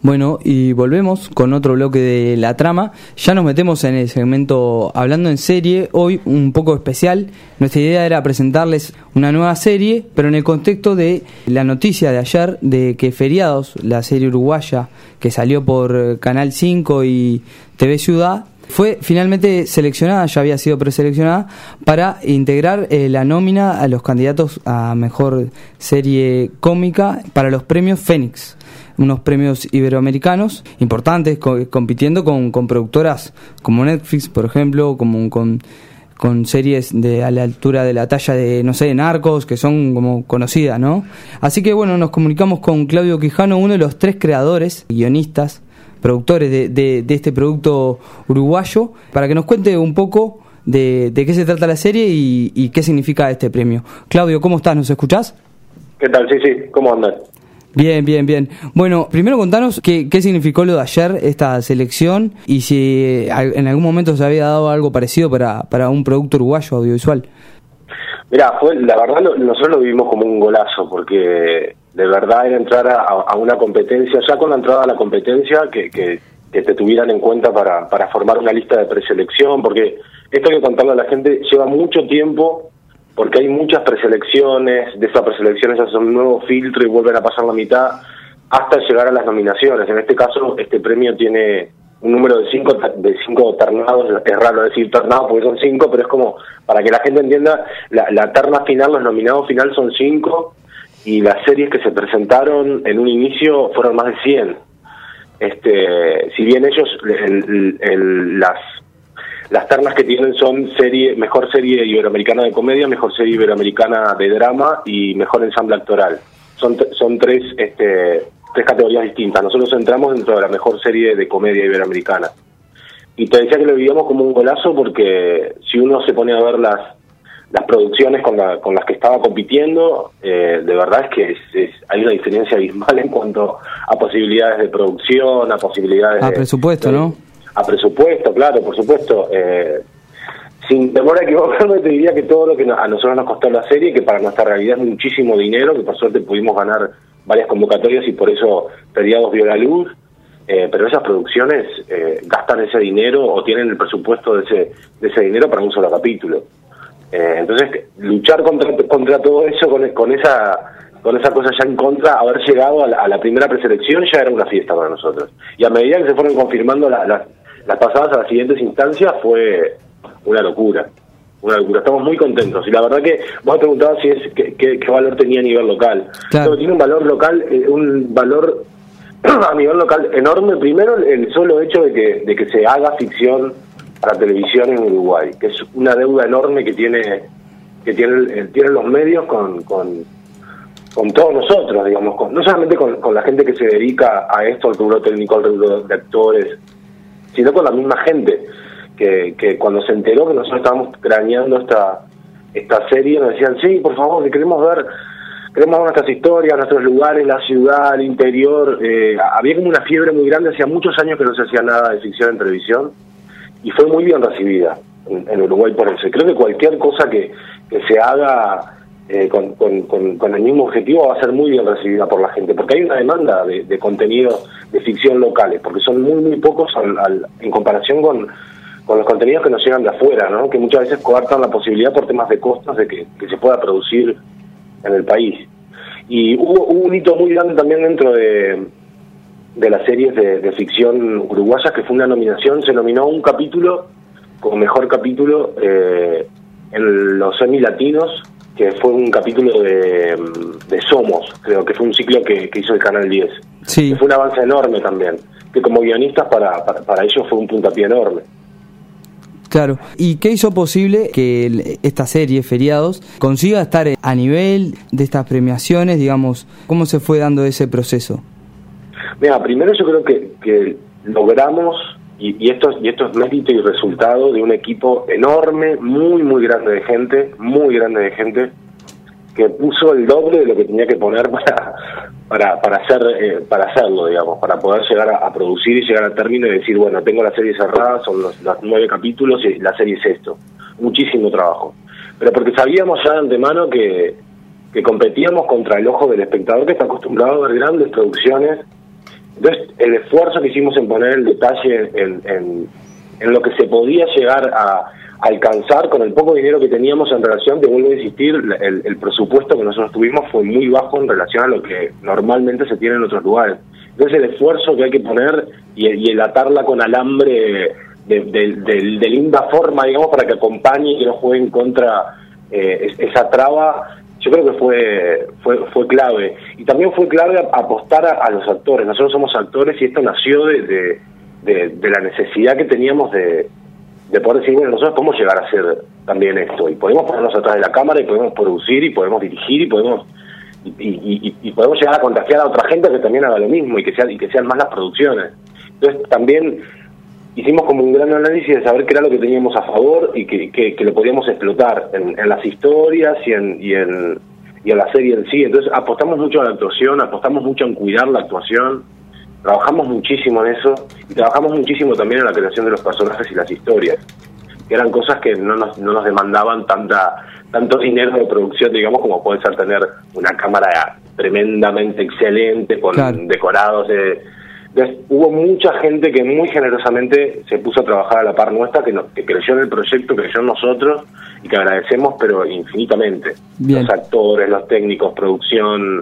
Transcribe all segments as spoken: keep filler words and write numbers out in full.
Bueno, y volvemos con otro bloque de La Trama. Ya nos metemos en el segmento Hablando en Serie, hoy un poco especial. Nuestra idea era presentarles una nueva serie, pero en el contexto de la noticia de ayer de que Feriados, la serie uruguaya que salió por Canal cinco y T V Ciudad, fue finalmente seleccionada, ya había sido preseleccionada, para integrar eh, la nómina a los candidatos a Mejor Serie Cómica para los premios Fénix, unos premios iberoamericanos importantes, co- compitiendo con, con productoras como Netflix, por ejemplo, como con, con series de a la altura de la talla de, no sé, Narcos, que son como conocidas, ¿no? Así que bueno, nos comunicamos con Claudio Quijano, uno de los tres creadores, guionistas, productores de, de, de este producto uruguayo, para que nos cuente un poco de, de qué se trata la serie y, y qué significa este premio. Claudio, ¿cómo estás? ¿Nos escuchás? ¿Qué tal? Sí, sí, ¿cómo andas? Bien, bien, bien. Bueno, primero contanos qué, qué significó lo de ayer, esta selección, y si en algún momento se había dado algo parecido para, para un producto uruguayo audiovisual. Mirá, fue, la verdad lo, nosotros lo vivimos como un golazo, porque de verdad era entrar a, a una competencia, ya con la entrada a la competencia, que, que, que te tuvieran en cuenta para, para formar una lista de preselección, porque esto hay que contarle a la gente, lleva mucho tiempo, porque hay muchas preselecciones, de esas preselecciones hacen un nuevo filtro y vuelven a pasar la mitad, hasta llegar a las nominaciones. En este caso, este premio tiene un número de cinco de cinco ternados, es raro decir ternado porque son cinco, pero es como, para que la gente entienda, la, la terna final, los nominados final son cinco, y las series que se presentaron en un inicio fueron más de cien. Este, si bien ellos, el, el, las las ternas que tienen son serie mejor serie iberoamericana de comedia, mejor serie iberoamericana de drama y mejor ensamble actoral. Son son tres este tres categorías distintas. Nosotros entramos dentro de la mejor serie de comedia iberoamericana. Y te decía que lo vivíamos como un golazo porque si uno se pone a ver las las producciones con, la, con las que estaba compitiendo, eh, de verdad es que es, es, hay una diferencia abismal en cuanto a posibilidades de producción, a posibilidades a de... presupuesto, de, ¿no? A presupuesto, claro, por supuesto. Eh, sin temor a equivocarme, te diría que todo lo que a nosotros nos costó la serie, que para nuestra realidad es muchísimo dinero, que por suerte pudimos ganar varias convocatorias y por eso Feriados vio la luz, eh, pero esas producciones eh, gastan ese dinero o tienen el presupuesto de ese de ese dinero para un solo capítulo. Eh, entonces, luchar contra contra todo eso, con, con esa con esa cosa ya en contra, haber llegado a la, a la primera preselección ya era una fiesta para nosotros. Y a medida que se fueron confirmando la, la, las pasadas a las siguientes instancias, fue una locura. Una locura. Estamos muy contentos. Y la verdad que vos me preguntabas si es qué, qué, qué valor tenía a nivel local. Claro. No, tiene un valor local, eh, un valor a nivel local enorme. Primero, el solo hecho de que, de que se haga ficción para televisión en Uruguay, que es una deuda enorme que tiene que tiene, tienen los medios con, con, con todos nosotros, digamos, con, no solamente con, con la gente que se dedica a esto, al rubro técnico, al rubro de actores, sino con la misma gente que, que cuando se enteró que nosotros estábamos craneando esta esta serie, nos decían, sí, por favor, que queremos ver queremos ver nuestras historias, nuestros lugares, la ciudad, el interior. Eh, había como una fiebre muy grande, hacía muchos años que no se hacía nada de ficción en televisión, y fue muy bien recibida en, en Uruguay por eso. Creo que cualquier cosa que, que se haga eh, con, con, con, con el mismo objetivo va a ser muy bien recibida por la gente, porque hay una demanda de, de contenidos de ficción locales, porque son muy, muy pocos al, al, en comparación con, con los contenidos que nos llegan de afuera, ¿no? Que muchas veces coartan la posibilidad por temas de costos de que, que se pueda producir en el país. Y hubo, hubo un hito muy grande también dentro de... de las series de, de ficción uruguayas, que fue una nominación, se nominó un capítulo como mejor capítulo eh, en los Emmy Latinos, que fue un capítulo de, de Somos, creo que fue un ciclo que, que hizo el Canal diez. Sí. Que fue un avance enorme también, que como guionistas para, para, para ellos fue un puntapié enorme. Claro. ¿Y qué hizo posible que esta serie, Feriados, consiga estar a nivel de estas premiaciones? Digamos, ¿cómo se fue dando ese proceso? Mira, primero yo creo que, que logramos, y, y, esto, y esto es mérito y resultado de un equipo enorme, muy, muy grande de gente, muy grande de gente, que puso el doble de lo que tenía que poner para para para hacer eh, para hacerlo, digamos, para poder llegar a, a producir y llegar al término y decir, bueno, tengo la serie cerrada, son los, los nueve capítulos y la serie es esto. Muchísimo trabajo. Pero porque sabíamos ya de antemano que, que competíamos contra el ojo del espectador, que está acostumbrado a ver grandes producciones Entonces, el esfuerzo que hicimos en poner el detalle en, en, en lo que se podía llegar a alcanzar con el poco dinero que teníamos en relación, te vuelvo a insistir, el, el presupuesto que nosotros tuvimos fue muy bajo en relación a lo que normalmente se tiene en otros lugares. Entonces, el esfuerzo que hay que poner y, y el atarla con alambre de, de, de, de linda forma, digamos, para que acompañe y que no juegue en contra eh, esa traba, yo creo que fue fue fue clave. Y también fue clave apostar a, a los actores. Nosotros somos actores y esto nació de, de, de, de la necesidad que teníamos de, de poder decir, bueno, nosotros podemos llegar a hacer también esto. Y podemos ponernos atrás de la cámara y podemos producir y podemos dirigir y podemos y, y, y, y podemos llegar a contagiar a otra gente que también haga lo mismo y que, sea, y que sean más las producciones. Entonces también hicimos como un gran análisis de saber qué era lo que teníamos a favor y que, que, que lo podíamos explotar en, en las historias y en, y, en, y en la serie en sí. Entonces apostamos mucho a la actuación, apostamos mucho en cuidar la actuación, trabajamos muchísimo en eso y trabajamos muchísimo también en la creación de los personajes y las historias, que eran cosas que no nos, no nos demandaban tanta tanto dinero de producción, digamos, como puede ser tener una cámara tremendamente excelente con claro. decorados de... Entonces, hubo mucha gente que muy generosamente se puso a trabajar a la par nuestra, que, no, que creyó en el proyecto, creyó en nosotros y que agradecemos, pero infinitamente. Bien. Los actores, los técnicos, producción,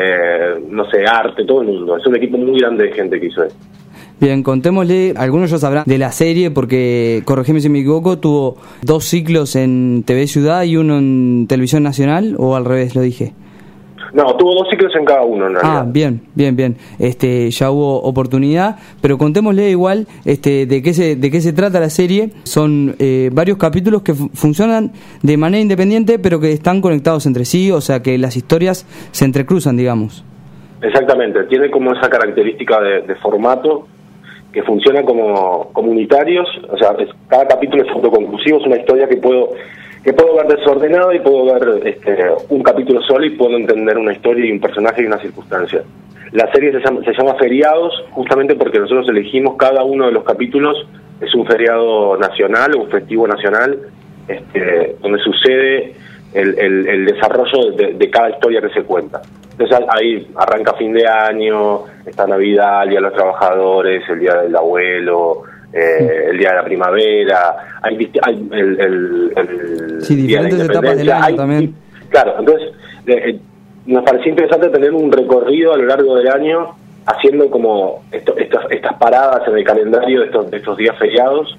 eh, no sé, arte, todo el mundo. Es un equipo muy grande de gente que hizo esto. Bien, contémosle, algunos ya sabrán de la serie porque, corregime si me equivoco, tuvo dos ciclos en T V Ciudad y uno en Televisión Nacional, o al revés, lo dije. No, tuvo dos ciclos en cada uno, en realidad. Ah, bien, bien, bien. Este, ya hubo oportunidad, pero contémosle igual este, de qué se de qué se trata la serie. Son eh, varios capítulos que fu- funcionan de manera independiente, pero que están conectados entre sí, o sea que las historias se entrecruzan, digamos. Exactamente, tiene como esa característica de, de formato, que funcionan como comunitarios, o sea, es, cada capítulo es autoconclusivo, es una historia que puedo... que puedo ver desordenado y puedo ver este, un capítulo solo y puedo entender una historia y un personaje y una circunstancia. La serie se llama, se llama Feriados justamente porque nosotros elegimos cada uno de los capítulos, es un feriado nacional o un festivo nacional, este, donde sucede el, el, el desarrollo de, de cada historia que se cuenta. Entonces ahí arranca fin de año, está Navidad, el Día de los Trabajadores, el Día del Abuelo... Eh, el día de la primavera, hay, hay el, el, el sí, día de la diferentes etapas del año hay, también. Claro, entonces eh, eh, nos pareció interesante tener un recorrido a lo largo del año haciendo como esto, estas, estas paradas en el calendario de estos, de estos días feriados,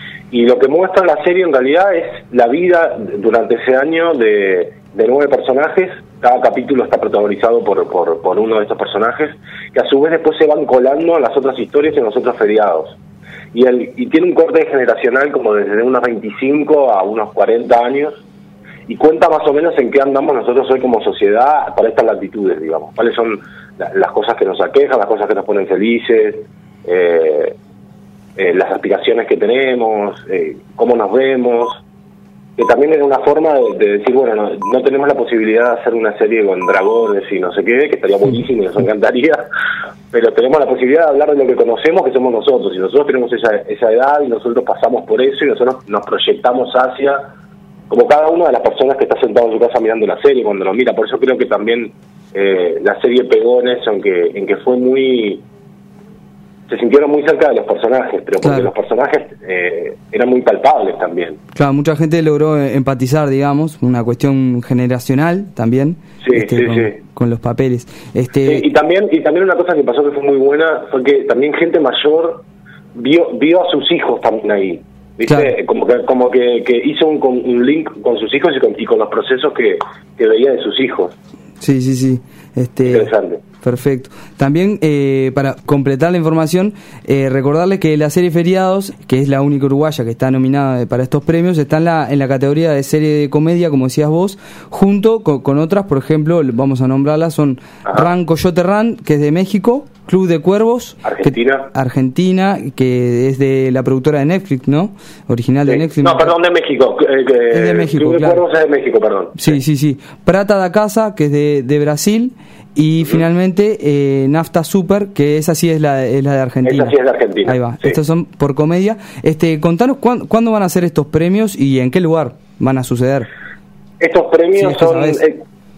y lo que muestra la serie en realidad es la vida durante ese año de, de nueve personajes. Cada capítulo está protagonizado por, por, por uno de estos personajes, que a su vez después se van colando en las otras historias y en los otros feriados. Y, el, y tiene un corte generacional como desde unos veinticinco a unos cuarenta años, y cuenta más o menos en qué andamos nosotros hoy como sociedad para estas latitudes, digamos, cuáles son la, las cosas que nos aquejan, las cosas que nos ponen felices, eh, eh, las aspiraciones que tenemos, eh, cómo nos vemos, que también es una forma de, de decir, bueno, no, no tenemos la posibilidad de hacer una serie con dragones y no sé qué, que estaría buenísimo y nos encantaría, pero tenemos la posibilidad de hablar de lo que conocemos, que somos nosotros, y nosotros tenemos esa, esa edad y nosotros pasamos por eso y nosotros nos proyectamos hacia, como cada una de las personas que está sentado en su casa mirando la serie cuando lo mira. Por eso creo que también eh, la serie pegó en eso, en que, en que fue muy... se sintieron muy cerca de los personajes, pero porque claro. los personajes eh, eran muy palpables también. Claro, mucha gente logró empatizar, digamos, una cuestión generacional también, sí, este, sí, con, sí. con los papeles. Este... Sí, y también y también una cosa que pasó que fue muy buena fue que también gente mayor vio vio a sus hijos también ahí, ¿viste? Claro. Como que como que, que hizo un, un link con sus hijos y con, y con los procesos que, que veía de sus hijos. Sí, sí, sí. Este, Interesante. Perfecto. También, eh, para completar la información, eh, recordarles que la serie Feriados, que es la única uruguaya que está nominada para estos premios, está en la, en la categoría de serie de comedia, como decías vos, junto con, con otras, por ejemplo, vamos a nombrarlas, son Ajá. Ran Coyote Ran, que es de México, Club de Cuervos, Argentina, que, Argentina, que es de la productora de Netflix, ¿no? Original sí. de Netflix. No, perdón, de México. Eh, que es de México, Club de claro. Cuervos es de México, perdón. Sí, sí, sí. Prata da Casa, que es de, de Brasil. Y uh-huh. finalmente eh, Nafta Super, que esa sí es la, es la de Argentina. Esa sí es de Argentina. Ahí va. Sí. Estos son por comedia. Este, contanos cuándo, cuándo van a ser estos premios y en qué lugar van a suceder. Estos premios sí, son... Eh,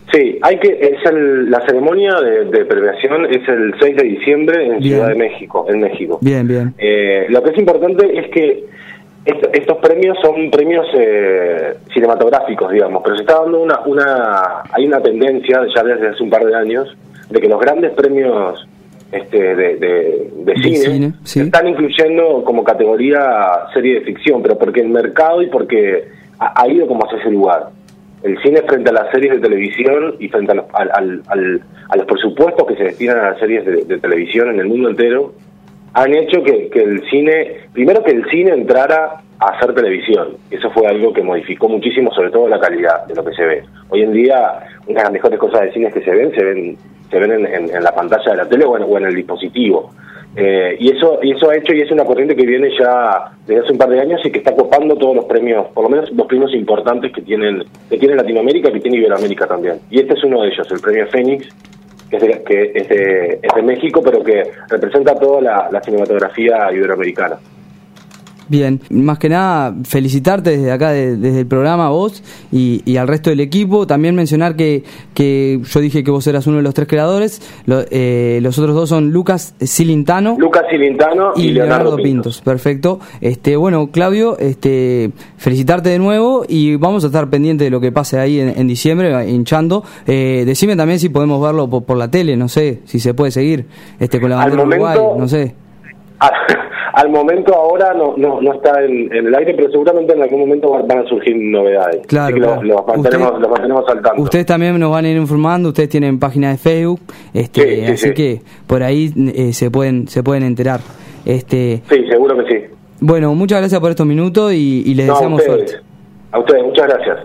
Sí, hay que es el, la ceremonia de, de premiación es el seis de diciembre en Bien. Ciudad de México, en México. Bien, bien. Eh, lo que es importante es que est estos premios son premios eh, cinematográficos, digamos, pero se está dando una, una hay una tendencia ya desde hace un par de años de que los grandes premios este de, de, de, de cine, cine sí. están incluyendo como categoría serie de ficción, pero porque el mercado y porque ha, ha ido como hacia ese lugar. El cine frente a las series de televisión y frente a los, al, al, al, a los presupuestos que se destinan a las series de, de televisión en el mundo entero, han hecho que, que el cine, primero que el cine entrara a hacer televisión. Eso fue algo que modificó muchísimo, sobre todo la calidad de lo que se ve. Hoy en día, una de las mejores cosas de cine que se ven, se ven, se ven en, en, en la pantalla de la tele o en, o en el dispositivo. Eh, y eso y eso ha hecho, y es una corriente que viene ya desde hace un par de años y que está copando todos los premios, por lo menos los premios importantes que tienen que tiene Latinoamérica, que tiene Iberoamérica también. Y este es uno de ellos, el premio Fénix, que es de, que es de, es de México, pero que representa toda la, la cinematografía iberoamericana. Bien, más que nada felicitarte desde acá, de, desde el programa, a vos y, y al resto del equipo. También mencionar que, que yo dije que vos eras uno de los tres creadores. Lo, eh, los otros dos son Lucas Cilintano. Lucas Cilintano y, y Leonardo, Leonardo Pintos. Pintos. Perfecto. Este, bueno, Claudio, este, felicitarte de nuevo y vamos a estar pendientes de lo que pase ahí en, en diciembre, hinchando. Eh, decime también si podemos verlo por, por la tele, no sé, si se puede seguir este con la bandera de Uruguay, no sé. Al, al momento ahora no no no está en, en el aire, pero seguramente en algún momento van a surgir novedades. Claro, Así que claro. Los, los, mantenemos, Usted, los mantenemos al tanto. Ustedes también nos van a ir informando, ustedes tienen página de Facebook, este, sí, sí, así sí. que por ahí eh, se pueden se pueden enterar. Este, sí, seguro que sí. Bueno, muchas gracias por estos minutos y, y les no, deseamos a ustedes, suerte. A ustedes, muchas gracias.